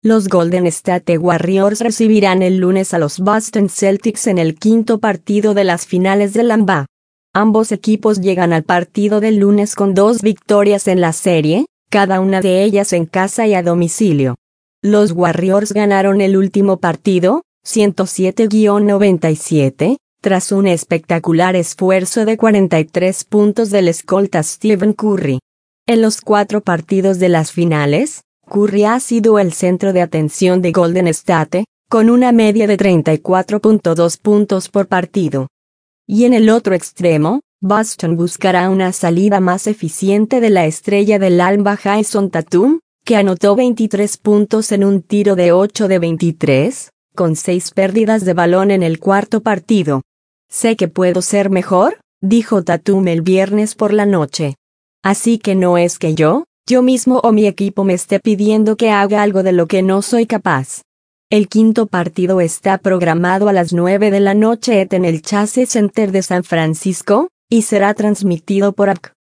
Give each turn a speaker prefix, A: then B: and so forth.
A: Los Golden State Warriors recibirán el lunes a los Boston Celtics en el quinto partido de las finales de la NBA. Ambos equipos llegan al partido del lunes con 2 victorias en la serie, cada una de ellas en casa y a domicilio. Los Warriors ganaron el último partido, 107-97, tras un espectacular esfuerzo de 43 puntos del escolta Stephen Curry. En los 4 partidos de las finales, Curry ha sido el centro de atención de Golden State, con una media de 34.2 puntos por partido. Y en el otro extremo, Boston buscará una salida más eficiente de la estrella del alba Jason Tatum, que anotó 23 puntos en un tiro de 8 de 23, con 6 pérdidas de balón en el cuarto partido. «Sé que puedo ser mejor», dijo Tatum el viernes por la noche. «Así que no es que yo mismo o mi equipo me esté pidiendo que haga algo de lo que no soy capaz». El quinto partido está programado a las 9 de la noche en el Chase Center de San Francisco, y será transmitido por AC.